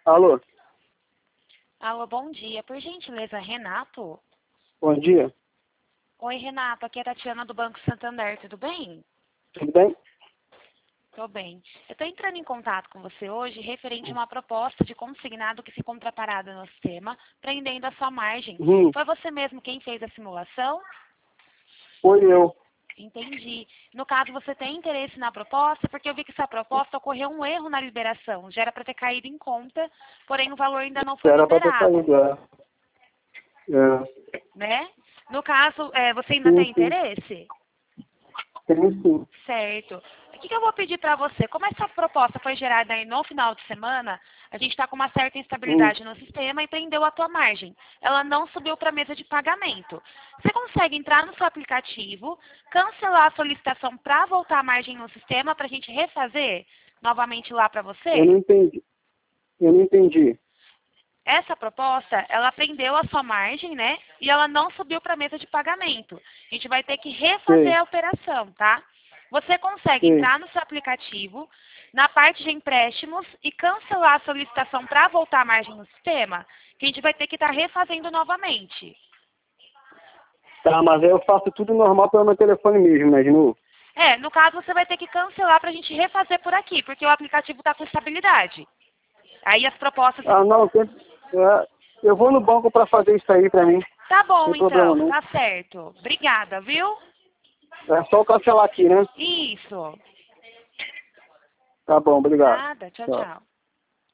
Alô? Alô, bom dia. Por gentileza, Renato? Bom dia. Oi, Renato. Aqui é a Tatiana do Banco Santander. Tudo bem? Tudo bem? Tô bem. Eu estou entrando em contato com você hoje referente a uma proposta de consignado que ficou parada no sistema, prendendo a sua margem. Foi você mesmo quem fez a simulação? Foi eu. Entendi. No caso, você tem interesse na proposta, porque eu vi que essa proposta ocorreu um erro na liberação. Já era para ter caído em conta, porém o valor ainda não foi Era para ter liberado. saído, Né? No caso, você ainda tem interesse? Tem sim. Certo. O que eu vou pedir para você? Como essa proposta foi gerada aí no final de semana, a gente está com uma certa instabilidade no sistema e prendeu a tua margem. Ela não subiu para a mesa de pagamento. Você consegue entrar no seu aplicativo, cancelar a solicitação para voltar a margem no sistema para a gente refazer novamente lá para você? Eu não entendi. Eu não entendi. Essa proposta, ela prendeu a sua margem, né? E ela não subiu para a mesa de pagamento. A gente vai ter que refazer a operação, tá? Você consegue entrar no seu aplicativo, na parte de empréstimos e cancelar a solicitação para voltar a margem no sistema, que a gente vai ter que estar refazendo novamente. Tá, mas aí eu faço tudo normal pelo meu telefone mesmo, né, de novo? No caso, você vai ter que cancelar para a gente refazer por aqui, porque o aplicativo está com estabilidade. Aí as propostas... Ah, não, eu vou no banco para fazer isso aí para mim. Tá bom, Sem problema, então. não. Tá certo. Obrigada, viu? É só eu cancelar aqui, né? Isso. Tá bom, obrigado. Nada. Tchau, Tchau. tchau.